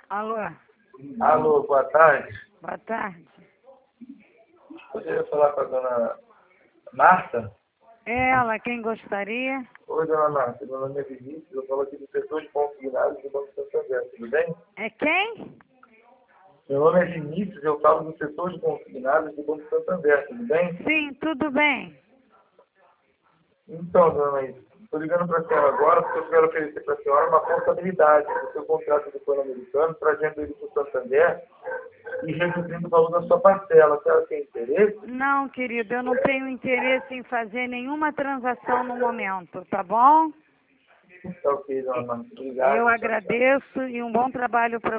Alô, Alô, boa tarde. boa tarde. Poderia falar com a dona Marta? É ela, quem gostaria? Oi, dona Marta. Meu nome é Vinícius. Eu falo aqui do setor de consignados do Banco Santander. Tudo bem? É quem? Meu nome é Vinícius. Eu falo do setor de consignados do Banco Santander. Tudo bem? Sim, tudo bem. Então, dona Isa, estou ligando para a senhora agora porque eu quero oferecer para a senhora uma contabilidade do seu contrato do plano americano, trazendo ele para o Santander e reduzindo o valor da sua parcela. A senhora tem interesse? Não, querido, eu não tenho interesse em fazer nenhuma transação no momento, tá bom? Tá ok, dona Marta. Obrigado. Eu Tchau, tchau. agradeço e um bom trabalho para